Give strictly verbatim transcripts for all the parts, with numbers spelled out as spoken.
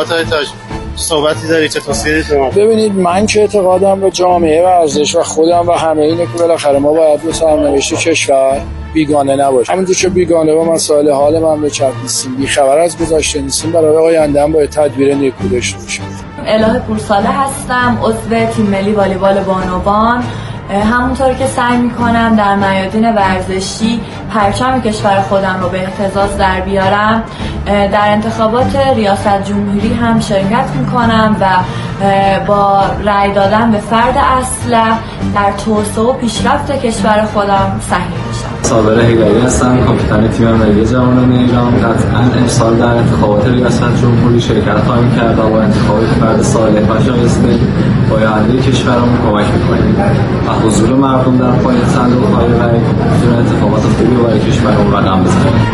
صحبت های تاج صحبتی داری چه توصیه‌ای شما؟ ببینید من که اعتقادم به جامعه ورزش و خودم و همه اینه که بالاخره ما باید به سرنوشت کشور بیگانه نباشیم. همونطور که بیگانه با مسائل حال مملکت نیستیم، بیخبر از گذشته نیستیم، برای آینده هم باید تدبیر نیکو داشته باشیم. الهه پورساله هستم، عضو تیم ملی والیبال بانوان. همونطور که سعی میکنم در میادین ورزشی پرچم کشور خودم رو به اهتزاز در بیارم، در انتخابات ریاست جمهوری هم شرکت میکنم و با رأی دادن به فرد اصلح در توسعه و پیشرفت کشور خودم سهیم میشم. صابر هیدری هستم، کاپیتان تیم ملی جوانان ایران. قطعاً امسال در انتخابات ریاست جمهوری شرکت خواهیم کرد و با انتخاب فرد صالح و شایسته با آینده کشورمون کمک میکنیم و حضور مردم در پای صندوق‌های رأی میتونه انتخابات خوبی برای کشورمون رقم بزنه.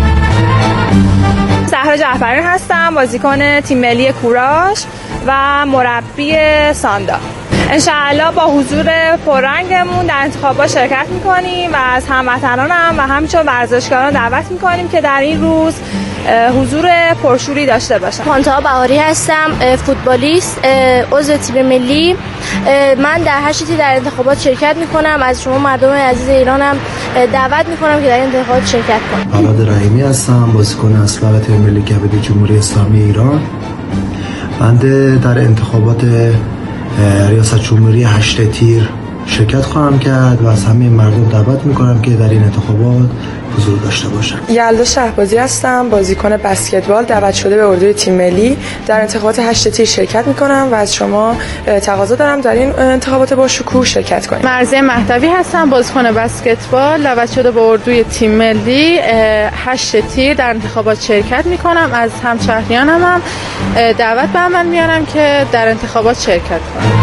زهرا جعفری هستم، بازیکن تیم ملی کوراش و مربی ساندا. انشاءالله با حضور پررنگمون در انتخابات شرکت میکنیم و از هموطنانم و همچنین ورزشکاران دعوت میکنیم که در این روز حضور پرشوری داشته باشن. پانتا بهاری هستم، فوتبالیست، عضو تیم ملی. من در هشت تیر در انتخابات شرکت میکنم. از شما مردم عزیز ایرانم دعوت میکنم که در این انتخابات شرکت کنید. عباد رحیمی هستم، بازیکن اسبق تیم ملی کبدی جمهوری اسلامی ایران. من در انتخابات ریاست جمهوری هشت تیر شرکت خواهم کرد و از همه مردم دعوت میکنم که در این انتخابات حضور داشته باشم. یلدا شهبازی هستم، بازیکن بسکتبال، دعوت شده به اردوی تیم ملی. در انتخابات هشت تیر شرکت میکنم و از شما تقاضا دارم در این انتخابات با شکوه شرکت کنید. مرزه مهدوی هستم، بازیکن بسکتبال، دعوت شده به اردوی تیم ملی هشت تیر در انتخابات شرکت میکنم. از همشهریانم هم دعوت به عمل میارم که در انتخابات شرکت کنم.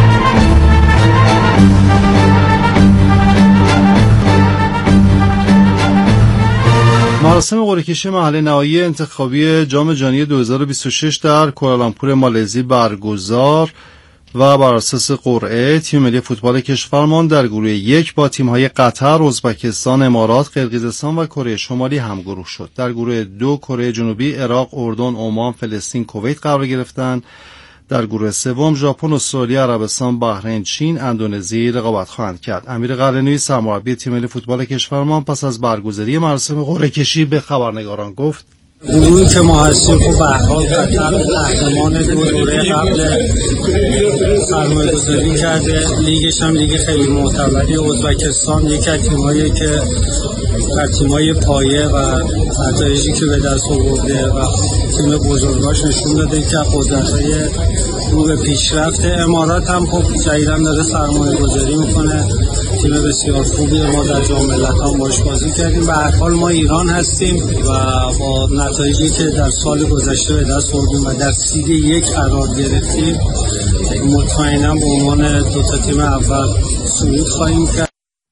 مراسم قرعه‌کشی مرحله نهایی انتخابی جام جهانی دو هزار و بیست و شش در کوالالامپور مالزی برگزار و بر اساس قرعه تیم ملی فوتبال کشورمان در گروه یک با تیم‌های قطر، ازبکستان، امارات، قرقیزستان و کره شمالی همگروه شد. در گروه دو کره جنوبی، عراق، اردن، عمان، فلسطین، کویت قرار گرفتند. در گروه سوم ژاپن، استرالیا، عربستان، بحرین، چین، اندونزی رقابت خواهند کرد. امیر قلعه‌نویی سرمربی تیم ملی فوتبال کشورمان پس از برگزاری مراسم قرعه‌کشی به خبرنگاران گفت: گروهی که ما هستیم خب به هر حال قهرمان دو دوره قبل سرمایه‌گذاری کرده، لیگش هم لیگ خیلی معتبری. ازبکستان یکی از تیمایی که در تیمای پایه و نتایجی که به دست آورده و تیم بزرگاش نشون داده که قدرت‌های رو به پیشرفت. امارات هم خب جدیداً داره سرمایه‌گذاری میکنه، تیم بسیار خوبی. ما در جام ملت‌ها باش بازی کردیم. به هر حال ما ایران هستیم و با نتایجی که در سال گذشته به دست آوردیم و در سید یک قرار گرفتیم مطمئناً به عنوان دو تا تیم اول صعود خواهیم کرد.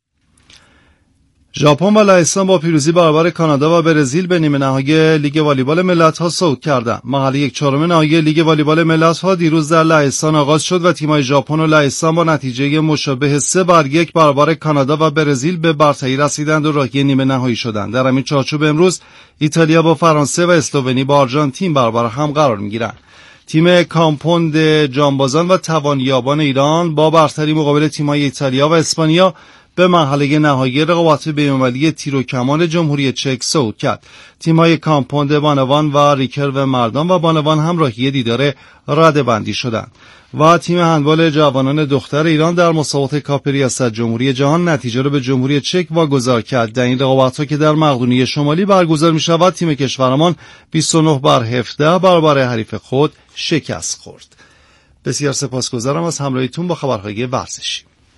ژاپن و لهستان با پیروزی برابر کانادا و برزیل به نیمه نهایی لیگ والیبال ملت‌ها صعود کردند. مرحله یک چهارم نهایی لیگ والیبال ملت‌ها دیروز در لهستان آغاز شد و تیم‌های ژاپن و لهستان با نتیجه مشابه سه بر یک برابر کانادا و برزیل به برتری رسیدند و راهی نیمه نهایی شدند. در همین چارچوب امروز ایتالیا با فرانسه و اسلوونی با آرژانتین برابر هم قرار می‌گیرند. تیم کامپوند جانبازان و توانیابان ایران با برتری مقابل تیم‌های ایتالیا و اسپانیا به مرحله نهایی رقابت بین‌المللی تیر و کمان جمهوری چک صعود کرد. تیم‌های کامپوند بانوان و ریکرو مردان و بانوان هم راهی دیدار رده‌بندی شدند. و تیم هندبال جوانان دختر ایران در مسابقات کاپ ریاست جمهوری جهان نتیجه را به جمهوری چک واگذار کرد. در این رقابت‌ها که در مقدونیه شمالی برگزار می‌شود تیم کشورمان بیست و نه بر هفده برابر حریف خود شکست خورد. بسیار سپاسگزارم از همراهیتون با خبرهای ورزشی.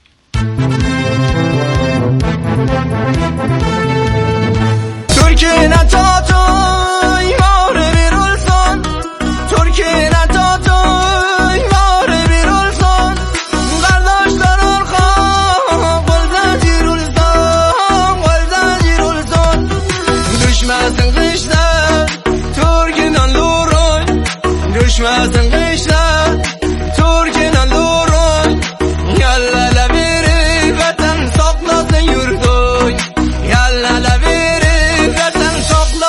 Türkiye'nin tatay mare bir olsan Türkiye'nin tatay mare bir olsan Kardeşler arkan Golden cir olsan Golden cir olsan Düşmezsin kışlar Türkiye'nin luray Düşmezsin kışlar Türkiye'nin luray Yallala biri vatan saklasın yurdoy Yallala biri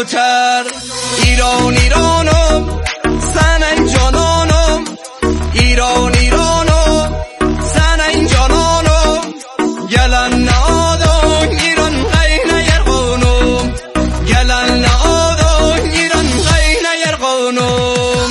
کرد. ایران ایرانم سنن جانانم، ایران ایرانم سنن جانانم، گلن نادان ایران غین یرقانم، گلن نادان ایران غین یرقانم.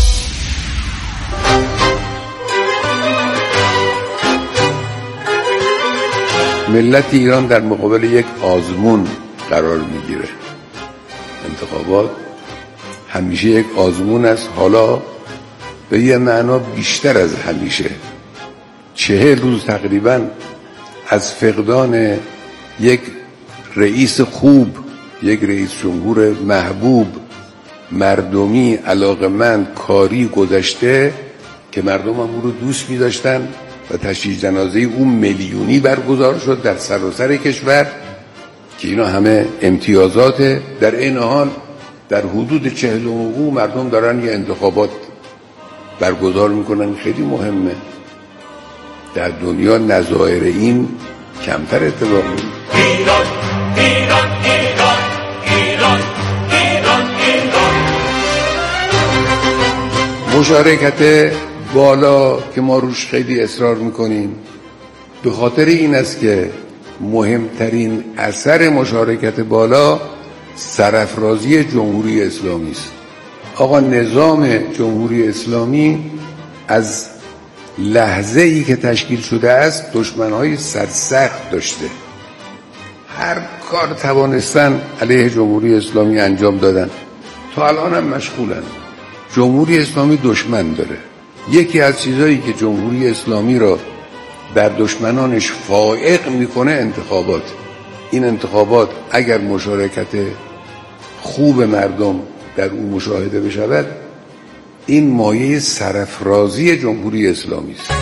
ملت ایران در مقابل یک آزمون قرار میگیره. انتخابات همیشه یک آزمون است، حالا به یه معنا بیشتر از همیشه. چهل روز تقریبا از فقدان یک رئیس خوب، یک رئیس جمهور محبوب، مردمی، علاقمند، کاری گذشته که مردم هم او رو دوست می داشتن و تشییع جنازه اون میلیونی برگزار شد در سراسر کشور که اینا همه امتیازاته. در این حال در حدود چهلم او مردم دارن یه انتخابات برگزار میکنن، خیلی مهمه. در دنیا نظایر این کمتر اتفاق میفته. ایران ایران ایران ایران ایران ایران. مشارکت بالا که ما روش خیلی اصرار میکنیم به خاطر این است که مهمترین اثر مشارکت بالا سرافرازی جمهوری اسلامی است. آقا نظام جمهوری اسلامی از لحظه ای که تشکیل شده است دشمنهای سرسخت داشته، هر کار توانستن علیه جمهوری اسلامی انجام دادن، تا الان هم مشغولن. جمهوری اسلامی دشمن داره. یکی از چیزایی که جمهوری اسلامی را در دشمنانش فائق میکنه انتخابات. این انتخابات اگر مشارکت خوب مردم در اون مشاهده بشود، این مایه سرافرازی جمهوری اسلامی است.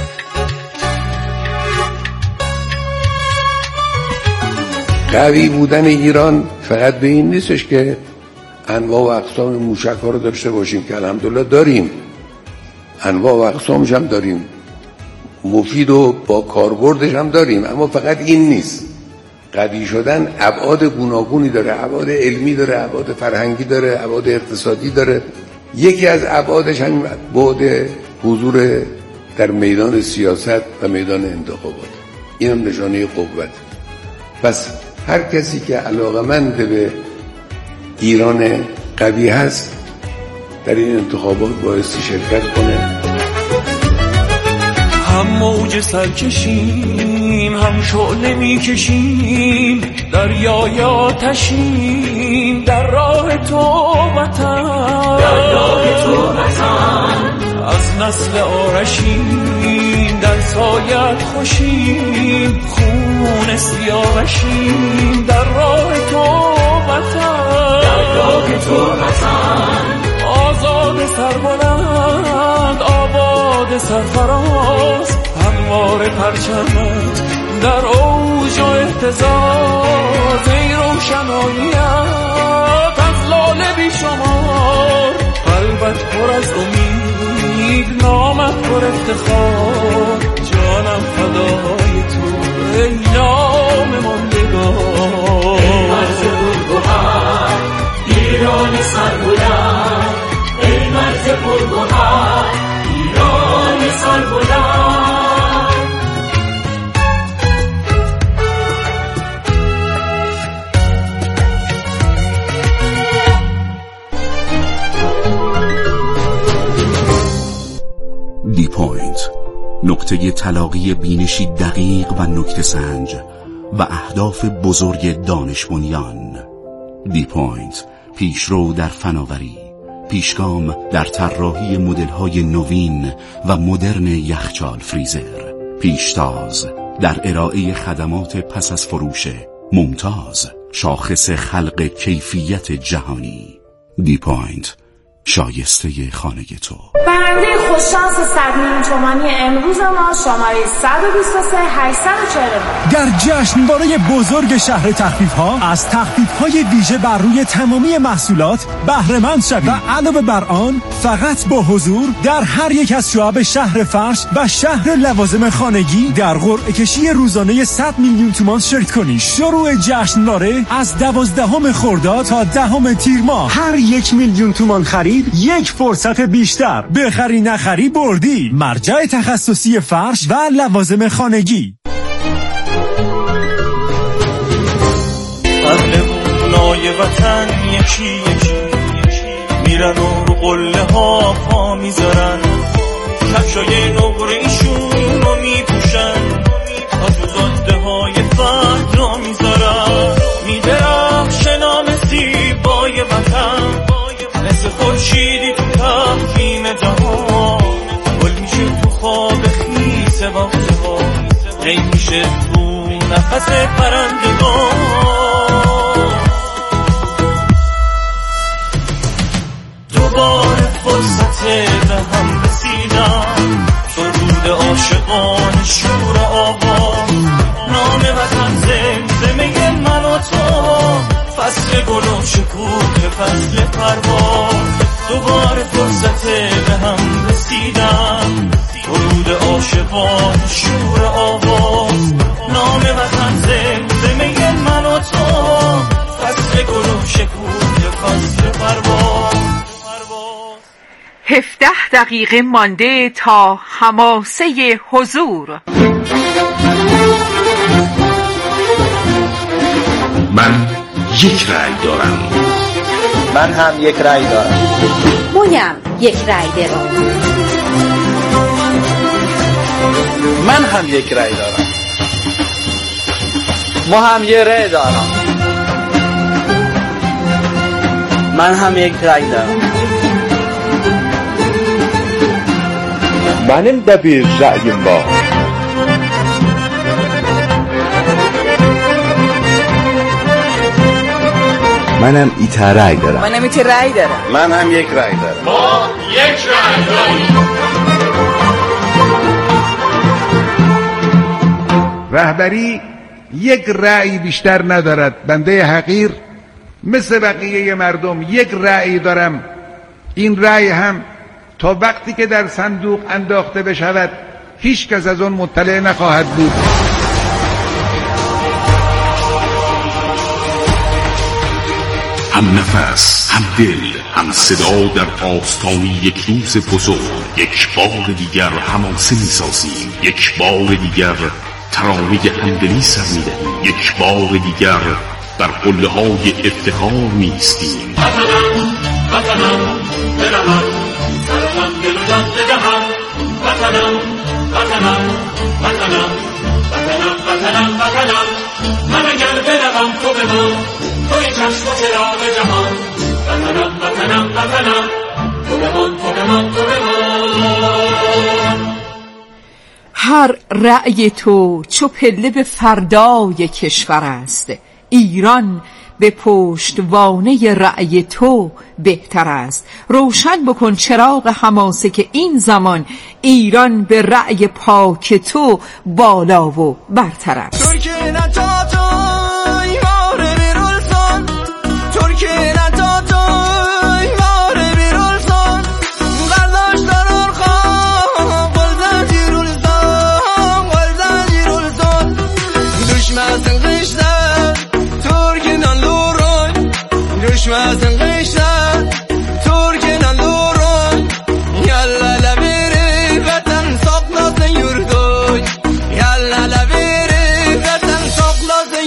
قوی بودن ایران فقط به این نیستش که انواع و اقسام موشک ها رو داشته باشیم که الحمدلله داریم، انواع و اقسامش هم داریم، مفید و با کاربردش هم داریم، اما فقط این نیست. قوی شدن ابعاد گوناگونی داره، ابعاد علمی داره، ابعاد فرهنگی داره، ابعاد اقتصادی داره. یکی از ابعادش هم بعد حضور در میدان سیاست و میدان انتخابات. این هم نشانه قوت. پس هر کسی که علاقمند به ایران قوی هست در این انتخابات بایستی شرکت کنه. هم موج سر کشیم، هم شعله می کشیم، دریای آتشیم در راه تو وطن، در راه تو وطن. از نسل آرشیم در سایت خوشیم، خون سیاوشیم در راه تو وطن، در راه تو وطن. آزاد سربلند آباد سرفراز، هموار پرچمت در اوج و اهتزاز. ای روشناییت از لاله بی شمار، قلبت پر از امید، نامت پر افتخار. جانم فدای تو ای نام ماندگار. ای مرز گلگهر ایران سربلند، ای مرز پرگهر ایران سربلند. دی پوینت، نقطه تلاقی بینشی دقیق و نکته سنج و اهداف بزرگ دانش بنیان. دی پوینت، پیشرو در فناوری، پیشگام در طراحی مدل‌های نوین و مدرن یخچال فریزر، پیشتاز در ارائه خدمات پس از فروش ممتاز، شاخص خلق کیفیت جهانی. دی پوینت، شایسته خانه تو. برنده خوششانس صد میلیون تومانی امروز ما شماره صد و بیست و سه هشتصد و چهل و نه. در جشنواره بزرگ شهر تخفیف‌ها از تخفیف‌های ویژه بر روی تمامی محصولات بهره مند شوید و علاوه بر آن فقط با حضور در هر یک از شعب شهر فرش و شهر لوازم خانگی در قرعه کشی روزانه صد میلیون تومان شرکت کنید. شروع جشنواره از دوازدهم خرداد تا دهم تیر ماه. هر یک میلیون تومان خرید یک فرصت بیشتر. بخری نخری بردی. مرجع تخصصی فرش و لوازم خانگی. قهرمانای وطن یکی یکی میرن و رو قله ها پا میذارن، کفشای نقره‌ایشون رو میپوشن، از زاده های فرد را میذارن، میدرخش نام زیبای وطن، مثل خورشیدی تو تقویم جهان، گل میشه تو خواب خیس وقت ها، قیم میشه تو نفس پرندگان. دوباره فرصت به هم رسیدن، سرود عاشقان شور آواز، نام وطن زمزمه من و تو، فصل گل و شکوه فصل پرواز. دوباره فرصت به هم رسیدن، سرود عاشقان شور آواز، نام وطن زمزمه من و تو، فصل گل و شکوه فصل پرواز. هفده دقیقه مانده تا حماسه حضور. من یک رأی دارم. من هم یک رأی دارم. مویم یک رأی دارم. من هم یک رأی دارم. ما هم یک رأی دارم. من هم یک رأی دارم. Benim de bir ra'yim var. منم ایت رأی دارم. منم ایت رأی دارم. من هم یک رأی دارم. ما یک رأی داریم. رهبری یک رأی بیشتر ندارد. بنده حقیر مثل بقیه مردم یک رأی دارم. این رأی هم تا وقتی که در صندوق انداخته بشود هیچ کس از آن مطلع نخواهد بود. هم نفس، هم دل، هم صدا در آستانی یک روز بزرگ. یک بار دیگر حماسه می‌سازیم، یک بار دیگر ترانه همدلی سر می‌دهیم، یک بار دیگر در قله‌های افتخار می‌ایستیم. وطنم، وطنم، دلم، سرم دل و جان بدهم. وطنم، وطنم، وطنم، وطنم، وطنم، وطنم، من اگر بروم تو بمان، توی چشم و چراغ جهان. وطنم، وطنم، وطنم، تو بمان، تو بمان، تو بمان. هر رأی تو چو پله به فردای کشور است. ایران به پشتوانه رأی تو بهتر است. روشن بکن چراغ حماسه که این زمان ایران به رأی پاک تو بالا و برتر است. Düşmezsin kışlar, Türkiye'nin durun. Yalla la biri vatan saklasın yurdun. Yalla la biri vatan saklasın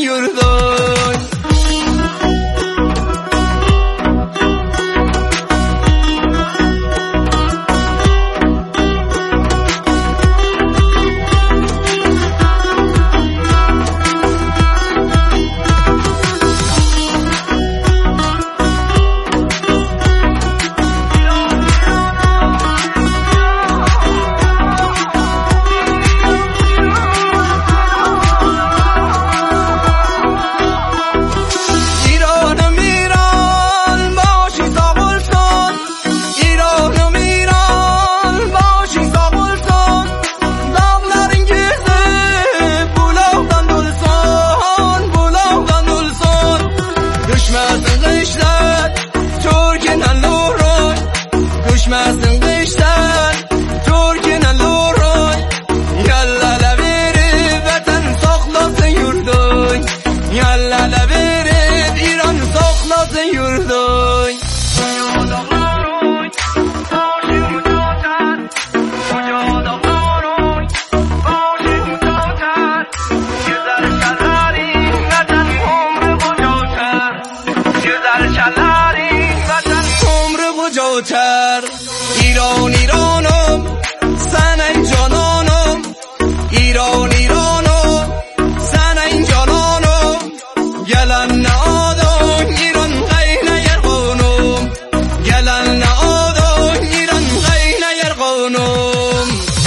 گوتر ایران ایرانم سنن جانانم ایران ایرانم سنن جانانم گلن نادان ایران غین یرقانم گلن نادان ایران غین یرقانم.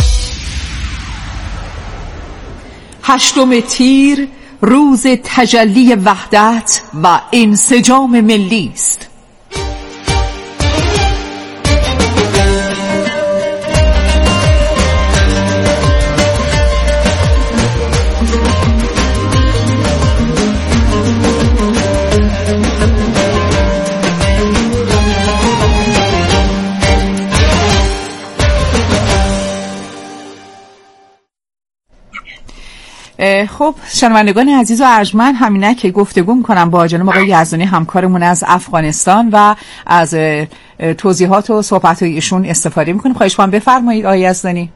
هشتم تیر روز تجلی وحدت و انسجام ملی است. خب شنوندگان عزیز و ارجمند، همینه که گفتگو میکنم با جناب آقای یزدانی همکارمون از افغانستان و از توضیحات و صحبت‌های ایشون استفاده میکنیم. خواهش می‌کنم بفرمایید آقای یزدانی.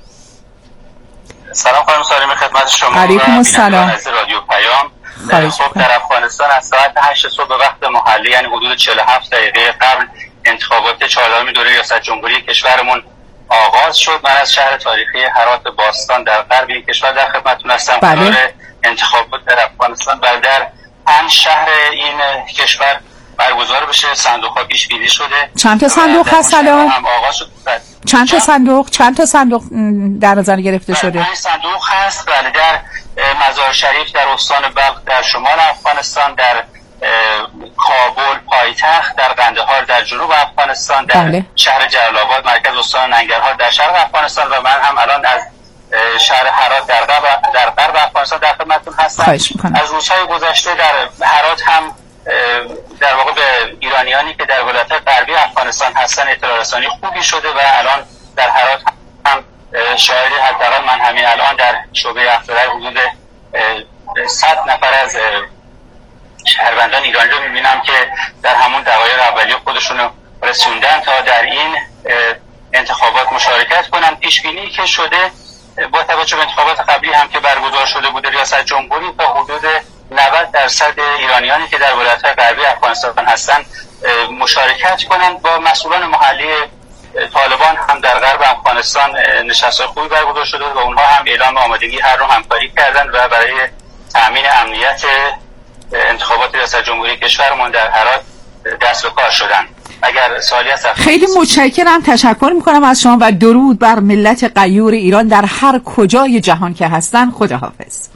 سلام خانم سالم خدمت شما. علیکم السلام. از رادیو پیام. خب در افغانستان از ساعت هشت صبح به وقت محلی، یعنی حدود چهل و هفت دقیقه قبل انتخابات چهاردهم دوره ریاست جمهوری کشورمون آغاز شد. من از شهر تاریخی هرات باستان در غرب این کشور در خدمتتون هستم. بله. قرار انتخابات در افغانستان بر در پنج شهر این کشور برگزار بشه. صندوق‌ها پیش بینی شده. چند تا صندوق هست الان؟ آغاز شد. چند تا صندوق چند تا صندوق در نظر گرفته شده؟ پنج صندوق هست. بله، در مزار شریف در استان بلخ در شمال افغانستان، در کابل پایتخت، در قندهار در جنوب افغانستان، در بله. شهر جلال آباد مرکز استان ننگرهار در شرق افغانستان و من هم الان از شهر هرات در غرب در غرب افغانستان در خدمتتون هستم. از روزهای گذشته در هرات هم در واقع به ایرانیانی که در ولایت‌های غربی افغانستان هستن اطلاع رسانی خوبی شده و الان در هرات هم شاهد، حداقل من همین الان در شعبه اختراع حدود صد نفر از شهروندان ایرانی رو میبینم که در همون دقایق اولیه خودشون رو رسوندن تا در این انتخابات مشارکت کنن. پیش بینی که شده با توجه به انتخابات قبلی هم که برگزار شده بوده ریاست جمهوری، تا حدود نود درصد ایرانیانی که در ولایت‌های غربی افغانستان هستن مشارکت کنند. با مسئولان محلی طالبان هم در غرب افغانستان نشست‌های خوبی برگزار شده و اونها هم اعلام آمادگی هر رو همکاری کردن و برای تامین امنیت انتخابات ریاست جمهوری کشورمون در هرات دست به کار شدن. اگر سوالی هست خیلی متشکرم، تشکر میکنم از شما و درود بر ملت غیور ایران در هر کجای جهان که هستن. خداحافظ.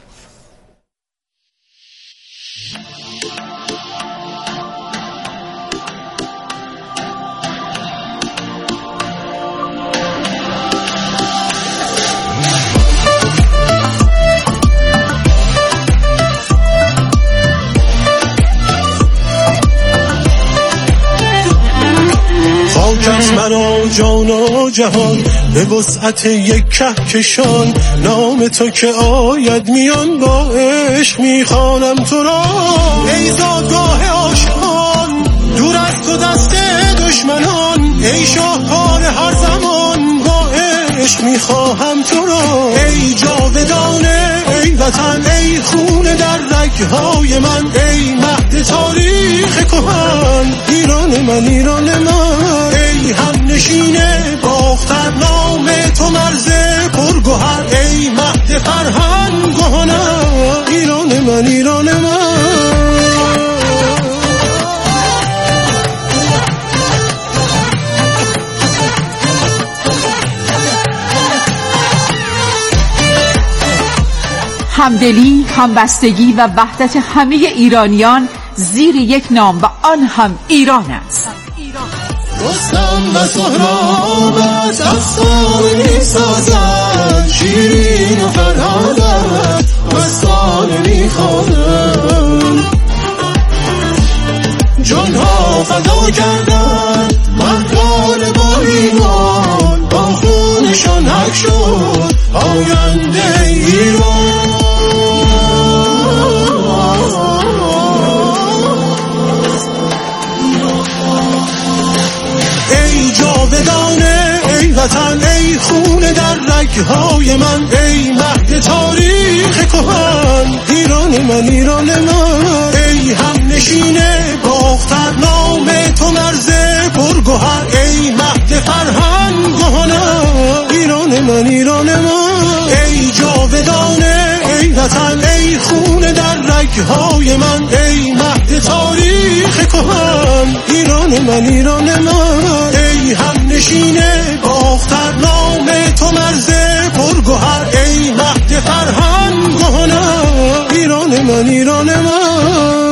خاکت من و جان و جهان به وسعت یک کهکشان، نام تو که آید میان با عشق میخوانم تو را. ای زادگاه عاشقان دور از تو دست دشمنان، ای شاهکار هر زمان با عشق میخواهم تو را. ای جاودانه ای وطن ای خون در رگهای من، ای مهد تاریخ کهن ایران من ایران من. ای هم نشینه باختر نام تو مرز پرگوهر، ای مهد فرهنگ و هنر ایران من ایران من. همدلی، همبستگی و وحدت همه ایرانیان زیر یک نام و آن هم ایران است. رستم و سهرابت افسانه میسازد، شیرین و فرهادت افسانه میخوانند. جانها فدا کردند مردان با ایمان، با خونشان حق شد آینده ایران. ای جاودانه ای وطن ای خون در رگهای من، ای مهد تاریخ کهن ایران من ایران من. ای هم نشینه باختر نام تو مرز پرگوهر ای مهد فرهنگ و هنر ایران من ایران من ای جاودانه ای وطن ای خون در رگهای من ای مهد تاریخ کهن ایران من ایران من ای هم نشینه باختر نام تو مرز پرگوهر ای مهد فرهنگ و هنر ایران من ایران من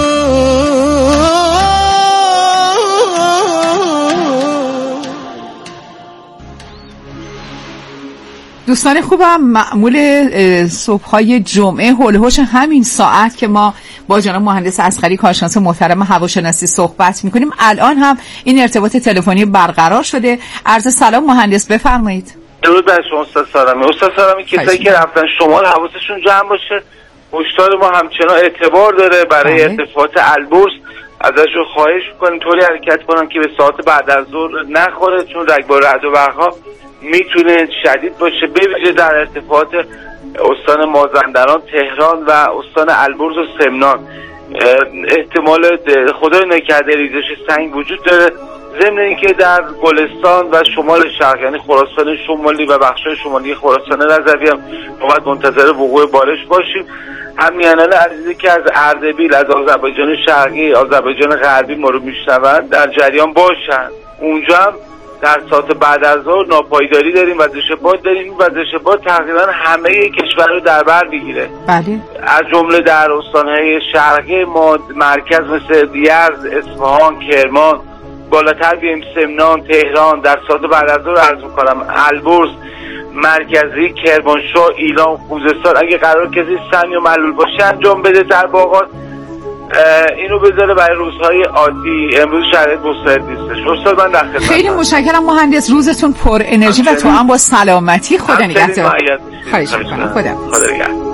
دوستان خوبم، معمول صبح‌های جمعه هول و هوش همین ساعت که ما با جناب مهندس اصغری کارشناس محترم هواشناسی صحبت می‌کنیم، الان هم این ارتباط تلفنی برقرار شده. عرض سلام مهندس، بفرمایید. درود بر شما استاد سارمی. استاد سارمی کسایی که رفتن شمال حواسشون جمع باشه، هشدار ما همچنان اعتبار داره برای ارتفاعات البرز. ازشون خواهش می‌کنیم طوری حرکت کنن که به ساعت بعد از ظهر نخوره، چون رگبار رعد و برق‌ها میتونه شدید باشه، به ویژه در ارتفاعات استان مازندران، تهران و استان البرز و سمنان احتمال خدای نکرده ریزش سنگ وجود داره. ضمن اینکه در گلستان و شمال شرق یعنی خراسان شمالی و بخش‌های شمالی خراسان رضوی هم باید منتظر وقوع بارش باشیم. همیهنان عزیزی که از اردبیل، از آذربایجان شرقی، آذربایجان غربی ما رو میشنوند در جریان باشن. اونجا هم در ساعت بعد از ظهر ناپایداری داریم، وزش باد داریم. وزش باد تقریبا همه کشور رو در بر میگیره. بله. از جمله در استانهای شرقی ما مرکز مثل یزد، اصفهان، کرمان، بالاتر بیایم سمنان، تهران، در ساعت بعد از ظهر عرض می‌کنم البرز، مرکزی، کرمانشاه، ایلام، خوزستان اگه قرار کسی سمی و معلول باشه انجام بده در باغات، اینو بذاره برای روزهای عادی. امروز شرایط مساعد نیستش. استاد من در خدمت. خیلی متشکرم مهندس، روزتون پر انرژی و تو هم با سلامتی. خدا نگهدار. خواهش می‌کنم. خدا خدا نگهدار.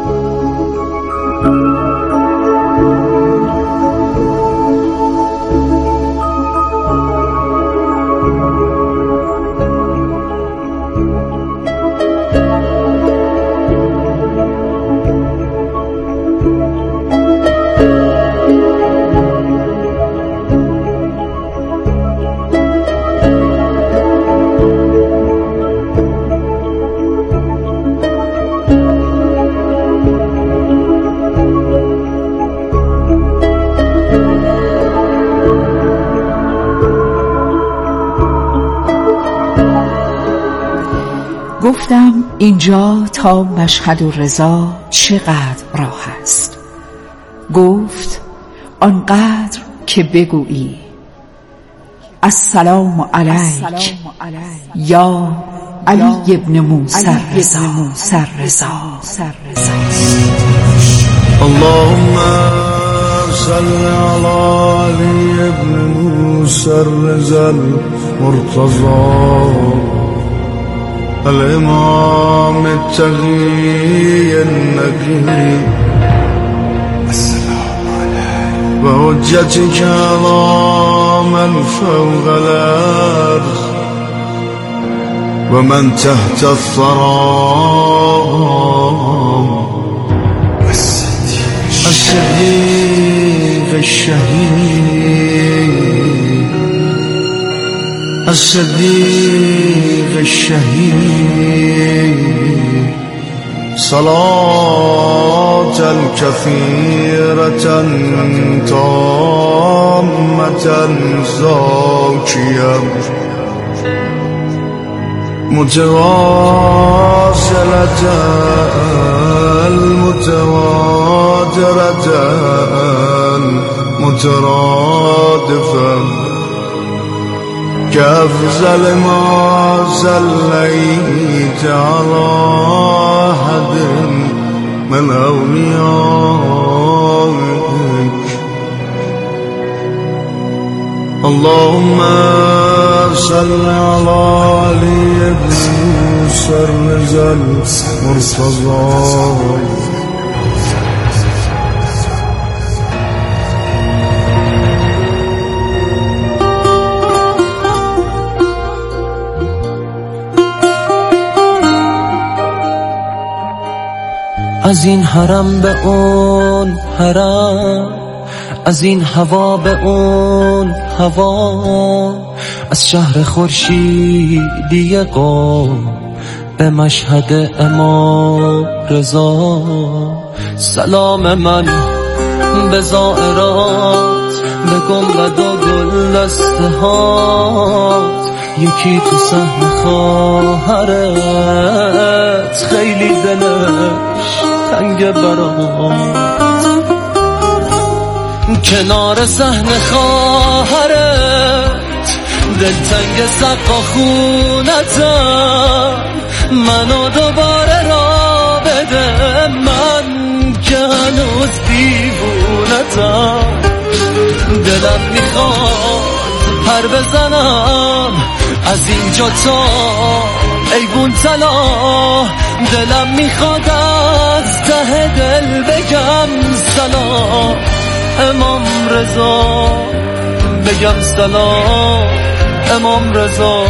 گفتم اینجا تا مشهد و رضا چقدر راه است. گفت آنقدر که بگویی السلام علیک یا علی ابن موسی رضا. اللهم صل على علی ابن موسی رضا المرتضى الامام التقي النقي السلام عليك وحجتك على من فوق الارض ومن تحت الثرى الصديق الشهيد الصديق الشهيد صلاة كثيرة تامة زاكية متواصلة المتواترة مترادفة كأفضل ما صليت على أحد من أوليائك اللهم صل على علي بن موسى رضا المرتضى از این حرم به اون حرم از این هوا به اون هوا، از شهر خورشیدی قم به مشهد امام رضا. سلام من به زائرات، به گنبد و گلدسته هات، یکی تو صحن خواهرت خیلی دلش تنگ برات. کنار صحن خواهرت دلتنگ سقا خونتم، منو دوباره را بده من که هنوز دیوونتم. دلم میخواد پر بزنم از اینجا تا ایوون تلا، دلم میخواد از ته دل بگم سلام امام رضا، بگم سلام امام رضا.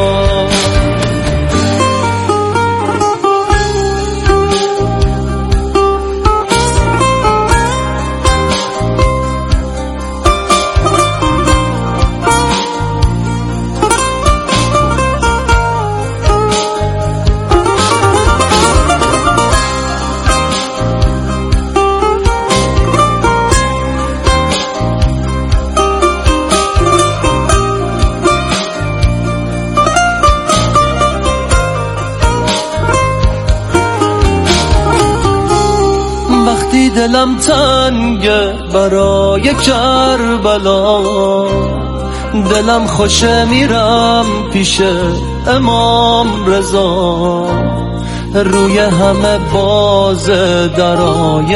دلم تنگه برای کربلا، دلم خوشه میرم پیش امام رضا. روی همه باز درای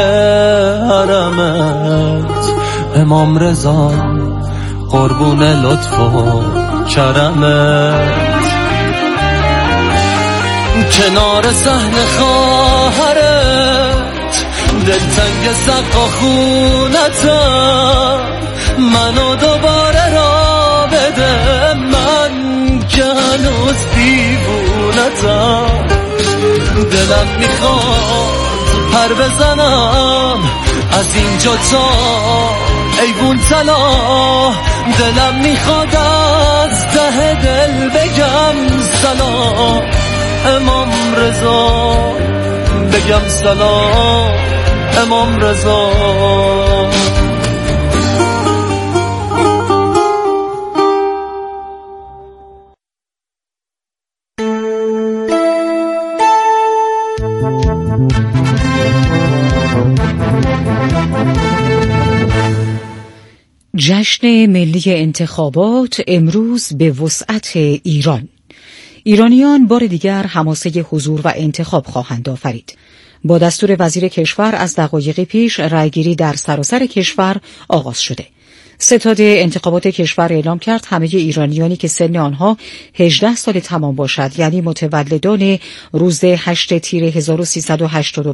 حرمت امام رضا، قربون لطف و کرمت. کنار صحن خواهرت دلتنگ سقا خونتم، منو دوباره را بده من که هنوز دیوونتم. دلم میخواد پر بزنم از اینجا تا ایوون تلا، دلم میخواد از ته دل بگم سلام امام رضا، بگم سلام امام رضا. جشن ملی انتخابات امروز به وسعت ایران. ایرانیان بار دیگر حماسه حضور و انتخاب خواهند آفرید. با دستور وزیر کشور از دقایق پیش رأیگیری در سراسر کشور آغاز شده. ستاد انتخابات کشور اعلام کرد همه ایرانیانی که سن آنها هجده سال تمام باشد، یعنی متولدان روز هشت تیر هزار و سیصد و هشتاد و